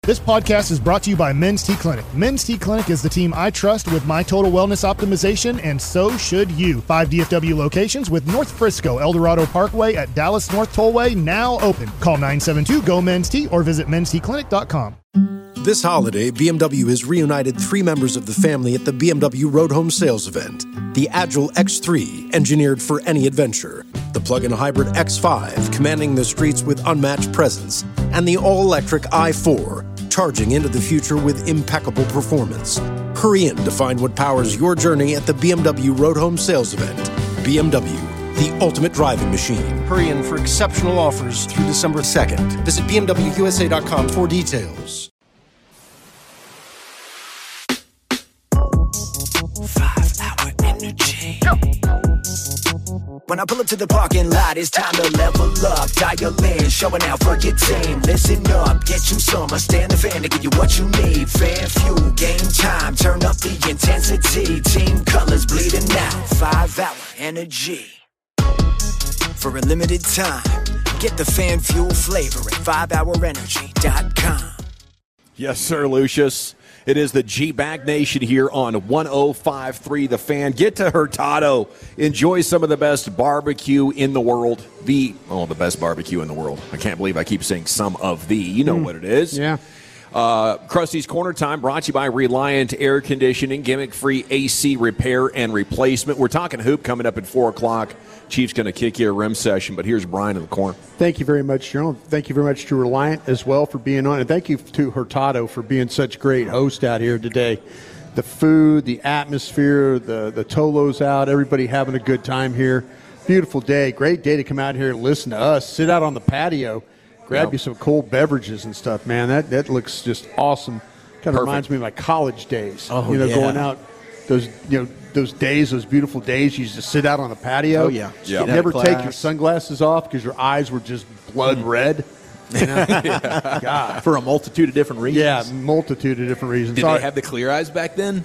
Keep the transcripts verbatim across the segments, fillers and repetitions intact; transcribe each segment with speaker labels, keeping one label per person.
Speaker 1: This podcast is brought to you by Men's T Clinic. Men's T Clinic is the team I trust with my total wellness optimization, and so should you. Five D F W locations with North Frisco, El Dorado Parkway at Dallas North Tollway now open. Call nine seven two, G O, Men's T or visit mens t clinic dot com.
Speaker 2: This holiday, B M W has reunited three members of the family at the B M W Road Home Sales Event. The Agile X three, engineered for any adventure. The plug-in hybrid X five, commanding the streets with unmatched presence. And the all-electric i four, charging into the future with impeccable performance. Hurry in to find what powers your journey at the B M W Road Home Sales Event. B M W, the ultimate driving machine. Hurry in for exceptional offers through December second. Visit b m w u s a dot com for details.
Speaker 3: Five-hour energy. When I pull up to the parking lot, it's time to level up. Dial in, showing out for your team. Listen up, get you some. I stand the fan to give you what you need. Fan fuel, game time, turn up the intensity. Team colors bleeding out. Five-hour energy. For a limited time, get the fan fuel flavor at five hour energy dot com.
Speaker 4: Yes, sir, Lucius. It is the G-Bag Nation here on one oh five point three The Fan. Get to Hurtado. Enjoy some of the best barbecue in the world. The, oh, the best barbecue in the world. I can't believe I keep saying some of the. You know mm. what it is.
Speaker 5: Yeah.
Speaker 4: Uh, Krusty's Corner Time brought to you by Reliant Air Conditioning, gimmick-free A C repair and replacement. We're talking hoop coming up at four o'clock. Chief's going to kick you a rim session, but here's Brian in the corner.
Speaker 5: Thank you very much, General. Thank you very much to Reliant as well for being on, and thank you to Hurtado for being such great host out here today. The food, the atmosphere, the, the Tolos out, everybody having a good time here. Beautiful day. Great day to come out here and listen to us. Sit out on the patio. Grab yep. you some cold beverages and stuff, man. That that looks just awesome. Kind of reminds me of my college days.
Speaker 6: Oh,
Speaker 5: you know,
Speaker 6: yeah.
Speaker 5: going out, those you know those days, those beautiful days. You used to sit out on the patio.
Speaker 6: Oh yeah,
Speaker 4: yeah.
Speaker 5: Never take your sunglasses off because your eyes were just blood red. You know?
Speaker 6: yeah. God. For a multitude of different reasons.
Speaker 5: Yeah, multitude of different reasons.
Speaker 7: Did
Speaker 5: Sorry.
Speaker 7: they have the clear eyes back then?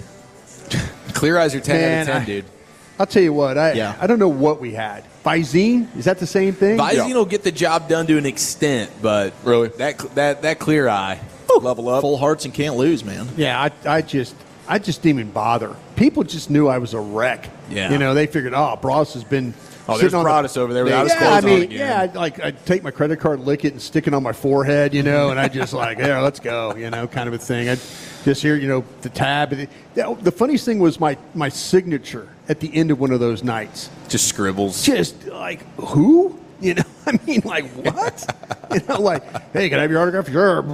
Speaker 7: Clear eyes are ten
Speaker 5: Man,
Speaker 7: out of ten,
Speaker 5: I,
Speaker 7: dude.
Speaker 5: I'll tell you what. I
Speaker 6: yeah.
Speaker 5: I don't know what we had. Visine? Is that the same thing?
Speaker 7: Visine yeah. will get the job done to an extent, but
Speaker 4: really
Speaker 7: that that that clear eye Woo. level up.
Speaker 6: Full hearts and can't lose, man.
Speaker 5: Yeah, I I just I just didn't even bother. People just knew I was a wreck.
Speaker 7: Yeah.
Speaker 5: You know, they figured, oh, Broadus has been
Speaker 7: Oh, there's Broadus
Speaker 5: the,
Speaker 7: over there without his
Speaker 5: yeah,
Speaker 7: clothes
Speaker 5: I mean,
Speaker 7: on again.
Speaker 5: Yeah, I'd, like, I'd take my credit card, lick it, and stick it on my forehead, you know, and I just like, yeah, let's go, you know, kind of a thing. I'd just hear, you know, the tab. The, the funniest thing was my, my signature at the end of one of those nights.
Speaker 7: Just scribbles.
Speaker 5: Just like, who? You know, I mean, like, what? you know, like, hey, can I have your autograph?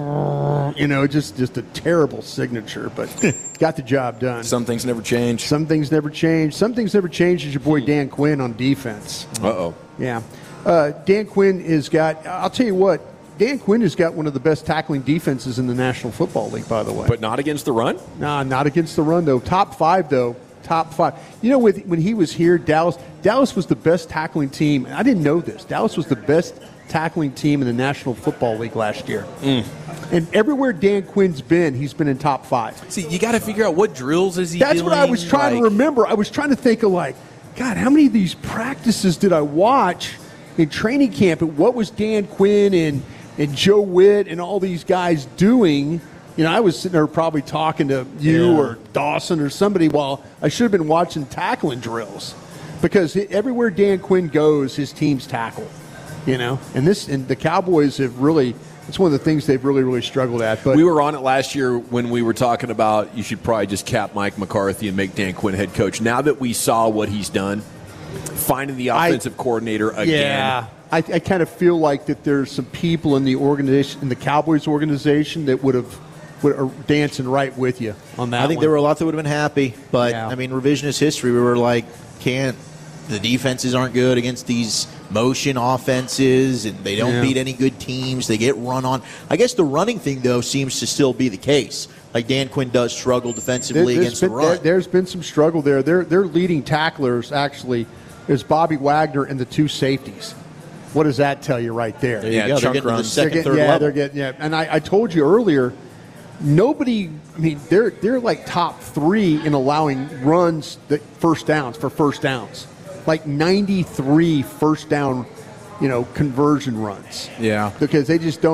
Speaker 5: Sure. You know, just just a terrible signature, but got the job done.
Speaker 7: Some things never change.
Speaker 5: Some things never change. Some things never change is your boy Dan Quinn on defense.
Speaker 4: Uh-oh.
Speaker 5: Yeah. Uh, Dan Quinn has got, I'll tell you what, Dan Quinn has got one of the best tackling defenses in the National Football League, by the way.
Speaker 4: But not against the run?
Speaker 5: Nah, not against the run, though. Top five, though. Top five. You know, with, when he was here, Dallas Dallas was the best tackling team. I didn't know this. Dallas was the best tackling team in the National Football League last year.
Speaker 7: Mm.
Speaker 5: And everywhere Dan Quinn's been, he's been in top five.
Speaker 7: See, you got to figure out what drills is he
Speaker 5: That's
Speaker 7: doing.
Speaker 5: what I was trying
Speaker 7: like,
Speaker 5: to remember. I was trying to think of, like, God, how many of these practices did I watch in training camp? And what was Dan Quinn and, and Joe Witt and all these guys doing? You know, I was sitting there probably talking to you
Speaker 7: yeah.
Speaker 5: or Dawson or somebody while I should have been watching tackling drills, because everywhere Dan Quinn goes, his teams tackle. You know, and this and the Cowboys have really. It's one of the things they've really, really struggled at. But
Speaker 4: we were on it last year when we were talking about you should probably just cap Mike McCarthy and make Dan Quinn head coach. Now that we saw what he's done, finding the offensive I, coordinator again.
Speaker 5: Yeah, I, I kind of feel like that there's some people in the organization, in the Cowboys organization, that would have. Are dancing right with you on that.
Speaker 6: I think
Speaker 5: one.
Speaker 6: there were a lot that would have been happy, but
Speaker 5: yeah.
Speaker 6: I mean, revisionist history. We were like, can't the defenses aren't good against these motion offenses, and they don't
Speaker 5: yeah.
Speaker 6: beat any good teams. They get run on. I guess the running thing though seems to still be the case. Like Dan Quinn does struggle defensively
Speaker 5: there,
Speaker 6: against
Speaker 5: been,
Speaker 6: the run.
Speaker 5: There, there's been some struggle there. Their their leading tacklers actually is Bobby Wagner and the two safeties. What does that tell you right there?
Speaker 6: There you
Speaker 4: yeah,
Speaker 6: go. They're
Speaker 4: chunk
Speaker 6: getting to the
Speaker 4: runs.
Speaker 6: second,
Speaker 5: They're get,
Speaker 6: third
Speaker 5: yeah,
Speaker 6: level.
Speaker 5: they're getting yeah. And I, I told you earlier. Nobody, I mean, they're they're like top three in allowing runs that first downs for first downs, like ninety-three first down, you know, conversion runs.
Speaker 7: Yeah,
Speaker 5: because they just don't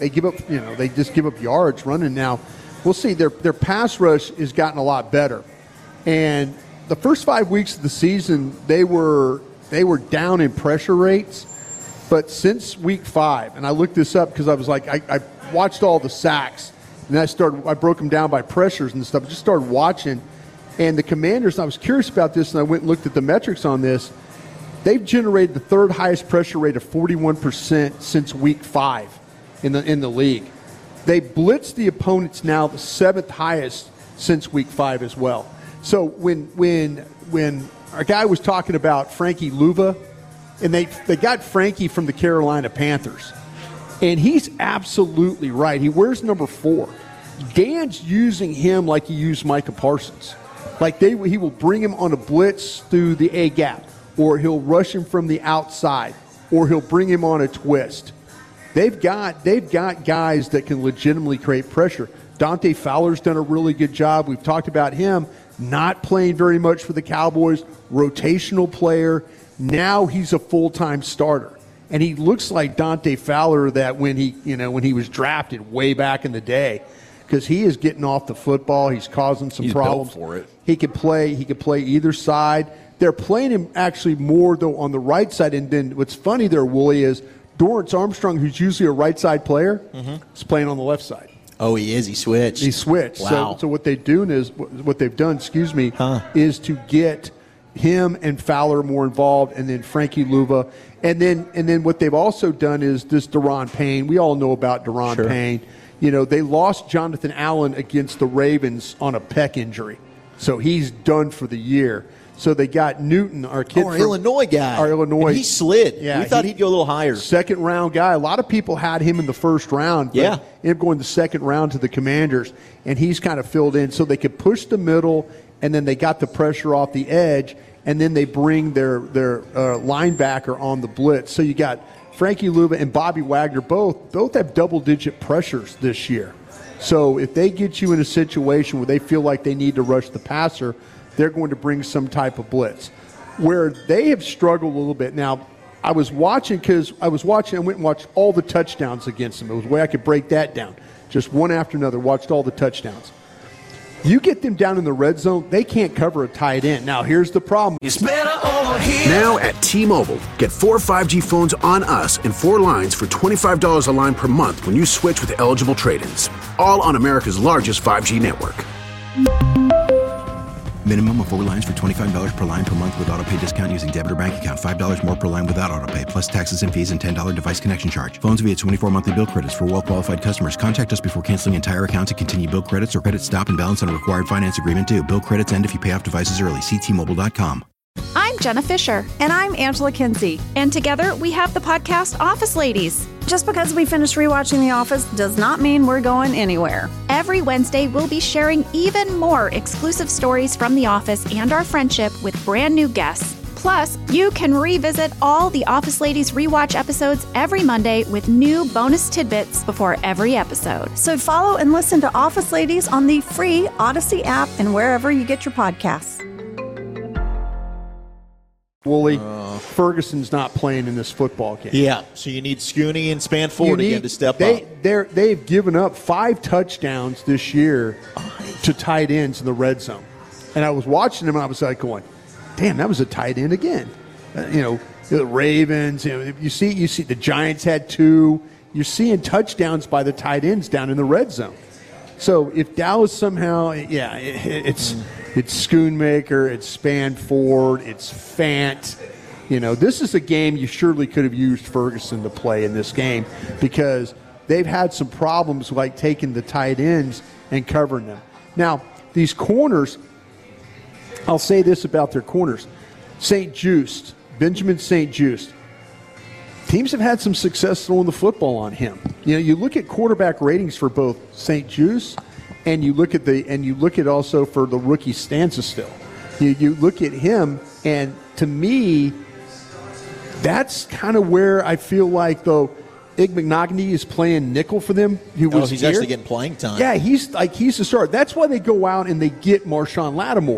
Speaker 5: they give up, you know, they just give up yards running now. We'll see. Their their pass rush has gotten a lot better. And the first five weeks of the season, they were they were down in pressure rates. But since week five, and I looked this up because I was like, I, I watched all the sacks, and I started, I broke them down by pressures and stuff. I just started watching, and the Commanders, and I was curious about this, and I went and looked at the metrics on this. They've generated the third highest pressure rate of forty-one percent since week five in the in the league. They blitzed the opponents now the seventh highest since week five as well. So when when when our guy was talking about Frankie Luva, and they they got Frankie from the Carolina Panthers, and he's absolutely right. He wears number four. Dan's using him like he used Micah Parsons. Like they he will bring him on a blitz through the A gap, or he'll rush him from the outside, or he'll bring him on a twist. They've got they've got guys that can legitimately create pressure. Dante Fowler's done a really good job. We've talked about him not playing very much for the Cowboys, rotational player. Now he's a full-time starter. And he looks like Dante Fowler that when he, you know, when he was drafted way back in the day, because he is getting off the football. He's causing some
Speaker 4: he's
Speaker 5: problems.
Speaker 4: Built for it.
Speaker 5: He could play. He could play either side. They're playing him actually more though on the right side. And then what's funny there, Wooly, is Dorrance Armstrong, who's usually a right side player, mm-hmm. is playing on the left side.
Speaker 6: Oh, he is. He switched.
Speaker 5: He switched.
Speaker 6: Wow.
Speaker 5: So, so what they do is what they've done. Excuse me,
Speaker 6: huh.
Speaker 5: is to get him and Fowler more involved, and then Frankie Luva, and then and then what they've also done is this Daron Payne. We all know about Daron
Speaker 6: sure.
Speaker 5: Payne. You know, they lost Jonathan Allen against the Ravens on a pec injury, so he's done for the year. So they got Newton, our kid,
Speaker 6: oh, our
Speaker 5: from,
Speaker 6: Illinois guy,
Speaker 5: our Illinois.
Speaker 6: And he slid.
Speaker 5: Yeah,
Speaker 6: we thought
Speaker 5: he,
Speaker 6: he'd go a little higher.
Speaker 5: Second round guy. A lot of people had him in the first round. But
Speaker 6: yeah,
Speaker 5: ended up going the second round to the Commanders, and he's kind of filled in so they could push the middle, and then they got the pressure off the edge, and then they bring their their uh, linebacker on the blitz. So you got Frankie Luva and Bobby Wagner both both have double digit pressures this year. So if they get you in a situation where they feel like they need to rush the passer, they're going to bring some type of blitz. Where they have struggled a little bit. Now, I was watching because I was watching, I went and watched all the touchdowns against them. It was a way I could break that down. Just one after another, watched all the touchdowns. You get them down in the red zone, they can't cover a tight end. Now, here's the problem.
Speaker 3: It's better over here.
Speaker 8: Now at T-Mobile, get four five G phones on us and four lines for twenty-five dollars a line per month when you switch with eligible trade-ins. All on America's largest five G network.
Speaker 9: Minimum of four lines for twenty-five dollars per line per month with autopay discount using debit or bank account. five dollars more per line without autopay, plus taxes and fees and ten dollars device connection charge. Phones via twenty-four monthly bill credits for well-qualified customers. Contact us before canceling entire account to continue bill credits or credit stop and balance on a required finance agreement due. Bill credits end if you pay off devices early. See T Mobile dot com.
Speaker 10: I'm Jenna Fisher.
Speaker 11: And I'm Angela Kinsey.
Speaker 10: And together we have the podcast Office Ladies.
Speaker 11: Just because we finished rewatching The Office does not mean we're going anywhere.
Speaker 10: Every Wednesday, we'll be sharing even more exclusive stories from The Office and our friendship with brand new guests. Plus, you can revisit all the Office Ladies rewatch episodes every Monday with new bonus tidbits before every episode.
Speaker 11: So follow and listen to Office Ladies on the free Odyssey app and wherever you get your podcasts.
Speaker 5: Wooly, uh, Ferguson's not playing in this football game.
Speaker 6: Yeah, so you need Scooney and Spanford
Speaker 5: need,
Speaker 6: again to step
Speaker 5: they,
Speaker 6: up.
Speaker 5: They're, they've given up five touchdowns this year to tight ends in the red zone. And I was watching them, and I was like going, damn, that was a tight end again. Uh, you know, the Ravens, you know, you see, you see the Giants had two. You're seeing touchdowns by the tight ends down in the red zone. So if Dallas somehow, yeah, it, it's mm. it's Schoonmaker, it's Spanford, it's Fant. You know, this is a game you surely could have used Ferguson to play in this game because they've had some problems like taking the tight ends and covering them. Now, these corners, I'll say this about their corners. Saint Just, Benjamin Saint Just. Teams have had some success throwing the football on him. You know, you look at quarterback ratings for both Saint Just and you look at the and you look at also for the rookie Stanza still. You you look at him, and to me, that's kind of where I feel like though Ig McNogany is playing nickel for them. He was
Speaker 6: oh, he's
Speaker 5: here.
Speaker 6: actually getting playing time.
Speaker 5: Yeah, he's like he's the start. That's why they go out and they get Marshawn Lattimore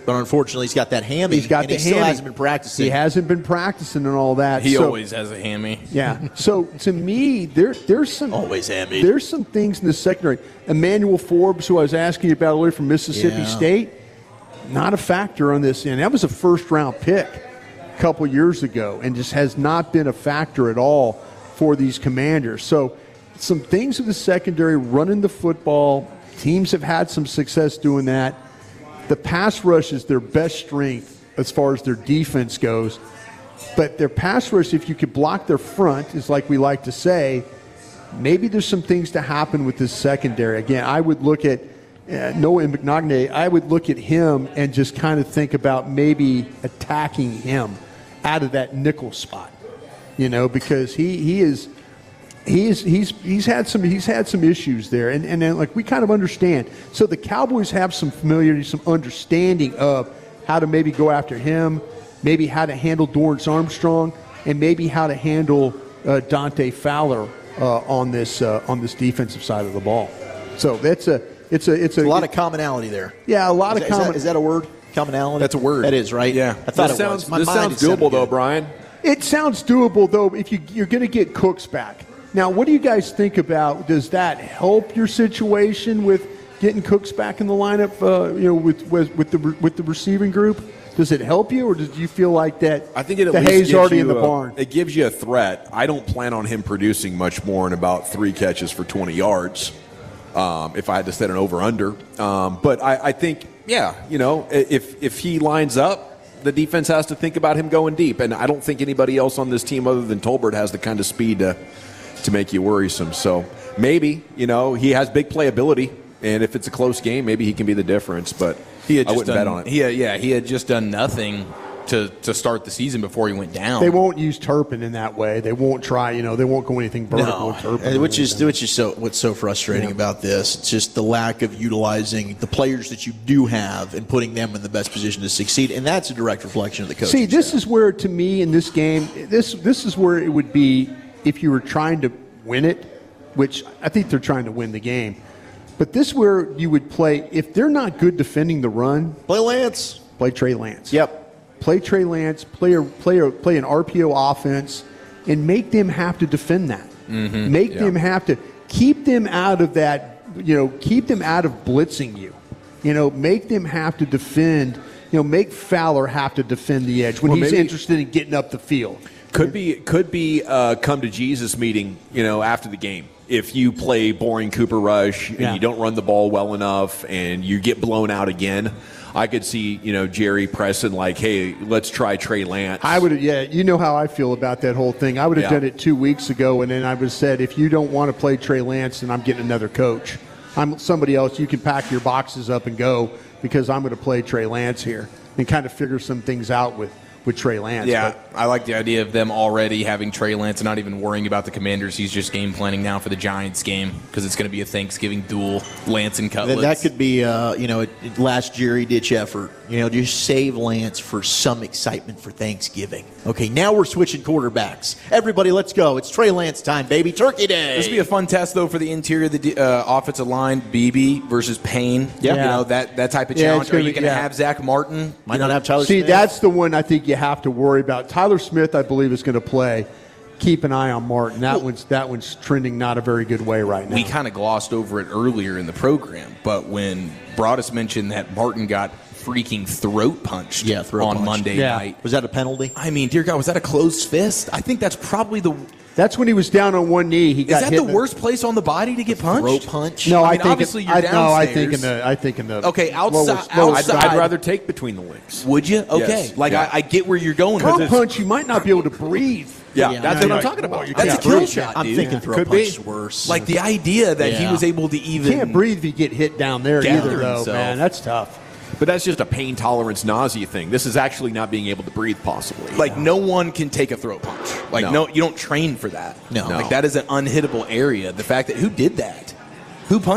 Speaker 6: But unfortunately, he's got that hammy.
Speaker 5: He's got
Speaker 6: and
Speaker 5: the
Speaker 6: he
Speaker 5: hammy.
Speaker 6: still hasn't been practicing.
Speaker 5: He hasn't been practicing and all that.
Speaker 7: He
Speaker 5: so,
Speaker 7: always has a hammy.
Speaker 5: Yeah. So to me, there there's some
Speaker 6: always hammy.
Speaker 5: There's some things in the secondary. Emmanuel Forbes, who I was asking you about earlier from Mississippi
Speaker 6: Yeah.
Speaker 5: State, not a factor on this. And that was a first round pick a couple years ago, and just has not been a factor at all for these Commanders. So some things with the secondary, running the football. Teams have had some success doing that. The pass rush is their best strength as far as their defense goes. But their pass rush, if you could block their front, is like we like to say, maybe there's some things to happen with this secondary. Again, I would look at uh, Noah Mcnagney, I would look at him and just kind of think about maybe attacking him out of that nickel spot, you know, because he, he is – He's he's he's had some he's had some issues there, and and then, like we kind of understand. So the Cowboys have some familiarity, some understanding of how to maybe go after him, maybe how to handle Dorrance Armstrong, and maybe how to handle uh, Dante Fowler uh, on this uh, on this defensive side of the ball. So that's a it's a it's a,
Speaker 6: a lot of commonality there.
Speaker 5: Yeah, a lot
Speaker 6: is
Speaker 5: of
Speaker 6: that,
Speaker 5: common.
Speaker 6: Is that, is that a word? Commonality.
Speaker 7: That's a word.
Speaker 6: That is right.
Speaker 7: Yeah,
Speaker 6: I thought
Speaker 4: this
Speaker 6: it
Speaker 4: sounds,
Speaker 6: was. My
Speaker 4: this
Speaker 6: mind
Speaker 4: sounds
Speaker 6: it sounded
Speaker 4: doable though,
Speaker 6: good.
Speaker 4: Brian.
Speaker 5: It sounds doable, though, if you, you're going to get Cooks back. Now, what do you guys think about? Does that help your situation with getting Cooks back in the lineup? Uh, you know, with, with with the with the receiving group, does it help you, or do you feel like that?
Speaker 4: I think it at
Speaker 5: the
Speaker 4: least
Speaker 5: hay's
Speaker 4: gives
Speaker 5: already
Speaker 4: you
Speaker 5: in the
Speaker 4: a-
Speaker 5: barn.
Speaker 4: It gives you a threat. I don't plan on him producing much more than about three catches for twenty yards. Um, if I had to set an over under, um, but I, I think, yeah, you know, if if he lines up, the defense has to think about him going deep, and I don't think anybody else on this team other than Tolbert has the kind of speed to to make you worrisome. So maybe, you know, he has big playability, and if it's a close game, maybe he can be the difference. But
Speaker 7: He had
Speaker 4: I
Speaker 7: just
Speaker 4: wouldn't
Speaker 7: done,
Speaker 4: bet on it.
Speaker 7: He had, yeah, he had just done nothing to, to start the season before he went down.
Speaker 5: They won't use Turpin in that way. They won't try. You know, they won't go anything vertical with Turpin.
Speaker 6: And which is which is so what's so frustrating
Speaker 5: Yeah.
Speaker 6: about this. It's just the lack of utilizing the players that you do have and putting them in the best position to succeed, and that's a direct reflection of the coach.
Speaker 5: See, this is where, to me, in this game, this this is where it would be if you were trying to win it, which I think they're trying to win the game. But this is where you would play, if they're not good defending the run,
Speaker 6: play Lance.
Speaker 5: Play Trey Lance.
Speaker 6: Yep.
Speaker 5: Play Trey Lance, play, a, play, a, play an R P O offense, and make them have to defend that.
Speaker 4: Mm-hmm.
Speaker 5: Make
Speaker 4: Yeah.
Speaker 5: them have to keep them out of that, you know, keep them out of blitzing you. You know, make them have to defend, you know, make Fowler have to defend the edge when
Speaker 4: Well,
Speaker 5: he's
Speaker 4: maybe-
Speaker 5: interested in getting up the field.
Speaker 4: Could be could be a come to Jesus meeting, you know, after the game. If you play boring Cooper Rush and
Speaker 5: Yeah.
Speaker 4: you don't run the ball well enough and you get blown out again, I could see, you know, Jerry pressing like, hey, let's try Trey Lance.
Speaker 5: I would, yeah, you know how I feel about that whole thing. I would have
Speaker 4: Yeah.
Speaker 5: done it two weeks ago, and then I would have said, if you don't want to play Trey Lance, then I'm getting another coach. I'm somebody else. You can pack your boxes up and go because I'm going to play Trey Lance here and kind of figure some things out with, with Trey Lance.
Speaker 7: Yeah,
Speaker 5: But
Speaker 7: I like the idea of them already having Trey Lance and not even worrying about the Commanders. He's just game planning now for the Giants game because it's going to be a Thanksgiving duel, Lance and Cutlets.
Speaker 6: That, that could be, uh, you know, a a last Jerry ditch effort. You know, just save Lance for some excitement for Thanksgiving. Okay, now we're switching quarterbacks. Everybody, let's go. It's Trey Lance time, baby. Turkey Day.
Speaker 7: This would be a fun test, though, for the interior of the de- uh, offensive line, B B versus Payne.
Speaker 5: Yeah.
Speaker 7: You know, that, that type of
Speaker 5: Yeah,
Speaker 7: challenge.
Speaker 5: it's gonna
Speaker 7: Are you
Speaker 5: be-
Speaker 7: going to
Speaker 5: yeah.
Speaker 7: have Zach Martin?
Speaker 6: Might
Speaker 7: You
Speaker 6: not
Speaker 7: know,
Speaker 6: have Tyler
Speaker 5: See,
Speaker 6: Smith.
Speaker 5: that's the one I think you have to worry about. Tyler Smith, I believe, is going to play. Keep an eye on Martin. That one's that one's trending not a very good way right now.
Speaker 7: We kind of glossed over it earlier in the program, but when Broadus mentioned that Martin got freaking throat punched
Speaker 6: Yeah, throat
Speaker 7: on
Speaker 6: punched.
Speaker 7: Monday
Speaker 5: Yeah.
Speaker 7: night.
Speaker 6: Was that a penalty?
Speaker 7: I mean, dear God, was that a closed fist? I think that's probably the.
Speaker 5: That's when he was down on one knee. He
Speaker 7: Is
Speaker 5: got
Speaker 7: that
Speaker 5: hit
Speaker 7: the
Speaker 5: in
Speaker 7: worst place on the body to get punched?
Speaker 6: Throat punch?
Speaker 5: No,
Speaker 7: I
Speaker 5: I,
Speaker 7: mean,
Speaker 5: think
Speaker 7: obviously
Speaker 5: it,
Speaker 7: you're
Speaker 5: I, no, I think in
Speaker 7: downstairs.
Speaker 5: the I think in the
Speaker 7: Okay, outside-
Speaker 5: lowest- lowest
Speaker 7: outside-
Speaker 4: I'd
Speaker 5: side.
Speaker 4: rather take between the legs.
Speaker 7: Would you? Okay.
Speaker 4: Yes.
Speaker 7: Like,
Speaker 4: Yeah.
Speaker 7: I, I get where you're going
Speaker 5: Throat
Speaker 7: with this.
Speaker 5: punch, you might not be able to breathe.
Speaker 4: Yeah,
Speaker 6: Yeah.
Speaker 4: that's
Speaker 5: Yeah,
Speaker 4: what I'm
Speaker 5: like,
Speaker 4: talking about.
Speaker 5: well, you
Speaker 7: That's a
Speaker 5: can't
Speaker 7: kill
Speaker 5: breathe.
Speaker 7: shot,
Speaker 6: I'm
Speaker 7: dude.
Speaker 6: thinking throat
Speaker 4: Could
Speaker 6: punch
Speaker 4: be.
Speaker 6: is worse.
Speaker 7: Like, the idea that he
Speaker 6: Yeah.
Speaker 7: was able to
Speaker 5: You
Speaker 7: even.
Speaker 5: can't breathe if you get hit down there
Speaker 7: Gather
Speaker 5: either, though,
Speaker 7: himself.
Speaker 5: man. That's tough.
Speaker 4: But that's just a pain tolerance nausea thing. This is actually not being able to breathe, possibly.
Speaker 7: Like, no one can take a throat punch. Like,
Speaker 4: No.
Speaker 7: no, you don't train for that.
Speaker 6: No.
Speaker 7: Like, that is an unhittable area. The fact that, who did that? Who punched him?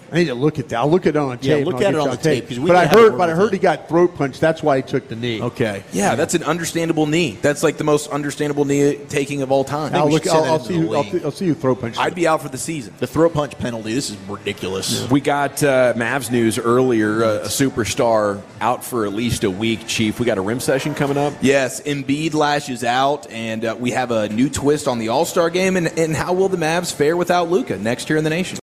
Speaker 5: I need to look at that. I'll look at it on tape.
Speaker 6: Yeah, look
Speaker 5: I'll
Speaker 6: at
Speaker 5: get
Speaker 6: it on
Speaker 5: you
Speaker 6: the tape, 'cause we
Speaker 5: But I
Speaker 6: can have a
Speaker 5: heard,
Speaker 6: word
Speaker 5: but I
Speaker 6: with
Speaker 5: heard
Speaker 6: it.
Speaker 5: he got throat punched. That's why he took the knee.
Speaker 6: Okay.
Speaker 7: Yeah, that's an understandable knee. That's like the most understandable knee taking of all time.
Speaker 5: I'll
Speaker 6: we
Speaker 5: look.
Speaker 6: should send
Speaker 5: I'll,
Speaker 6: that
Speaker 5: I'll
Speaker 6: into
Speaker 5: see
Speaker 6: the
Speaker 5: you. I'll,
Speaker 6: league.
Speaker 5: I'll see you throat punch.
Speaker 7: I'd be out for the season.
Speaker 6: The throat punch penalty, this is ridiculous.
Speaker 4: We got uh, Mavs news earlier. Uh, a superstar out for at least a week, Chief. We got a rim session coming up.
Speaker 7: Yes, Embiid lashes out, and uh, we have a new twist on the All-Star game, and, and how will the Mavs fare without Luka next year in the nation?